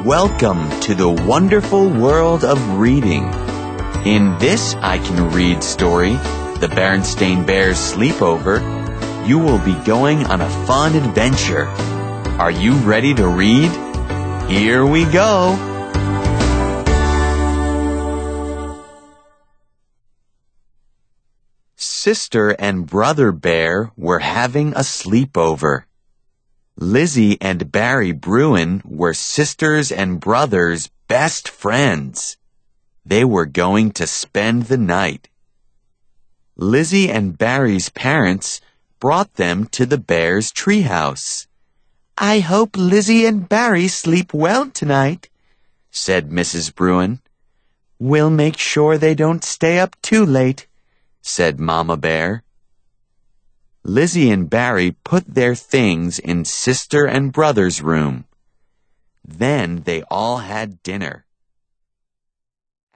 welcome to the wonderful world of reading. In this I Can Read story, The Berenstain Bears Sleepover, you will be going on a fun adventure. Are you ready to read? Here we go! Sister and Brother Bear were having a sleepover. Lizzie and Barry Bruin were sisters and brothers' best friends. They were going to spend the night. Lizzie and Barry's parents brought them to the bears' treehouse. "I hope Lizzie and Barry sleep well tonight," said Mrs. Bruin. "We'll make sure they don't stay up too late," said Mama Bear. Lizzie and Barry put their things in Sister and Brother's room. Then they all had dinner.